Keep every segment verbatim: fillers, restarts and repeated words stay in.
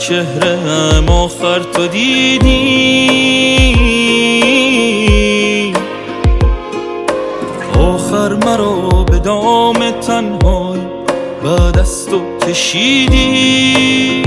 چهره‌ام آخر تو دیدی، آخر مرا به دام تنهایی بعد از تو کشیدی.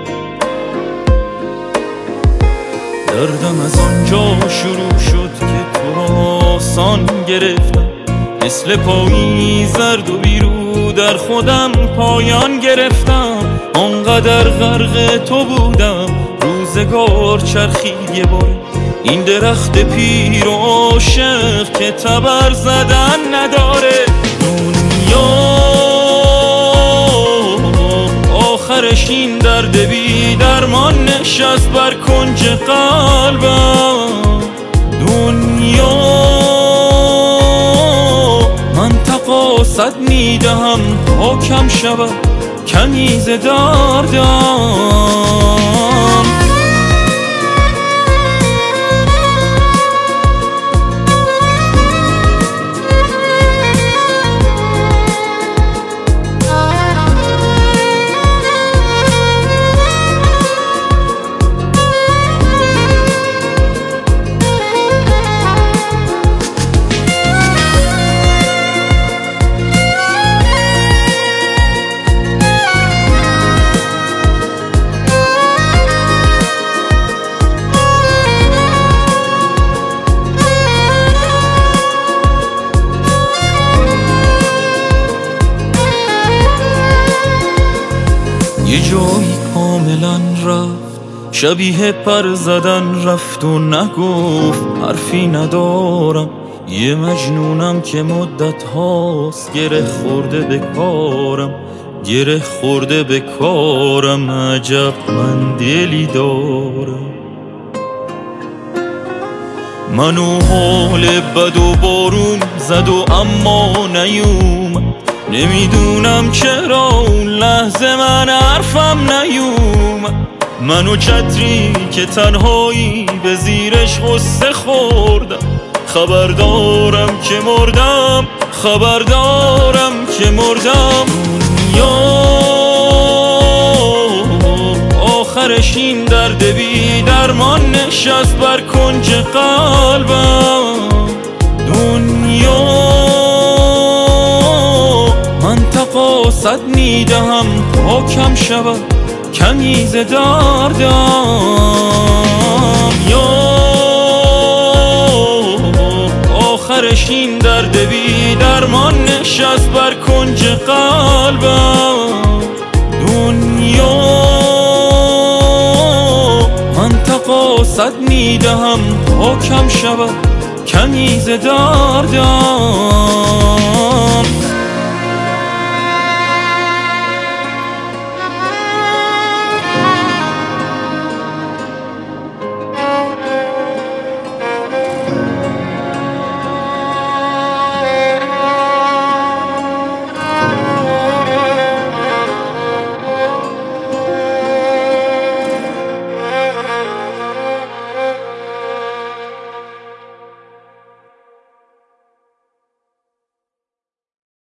دردم از آنجا شروع شد که تو را آسان گرفتم، مثل پایی زرد و بیرو در خودم پایان گرفتم. آنقدر غرق تو بودم روزگار چرخید یه بار، این درخت پیر و عاشق که تبر زدن نداره. دنیا آخرش این درد بی درمان نشست بر کنج قلبم. دنیا من تقاصد میدهم تا کم شود کمی ز دردم. یه جایی کاملا رفت، شبیه پر زدن رفت و نگفت حرفی ندارم. یه مجنونم که مدت هاست گره خورده به کارم، گره خورده به کارم. عجب من دلی دارم، منو حال بد و بارون زد و اما نیومد. نمیدونم چرا اون لحظه من حرفم نیومد. منو چتری که تنهایی به زیرش غصه خوردم. خبردارم که مردم، خبردارم که مردم. دنیا آخرش این درد بی درمان نشست بر کنج قلبم. دنیا تقاصد میدهم تا کم شود کمی ز دردم. یا آخرش این درد بی درمان نشست بر کنج قلبم. دنیا من تقاصد میدهم تا کم شود کمی ز دردم.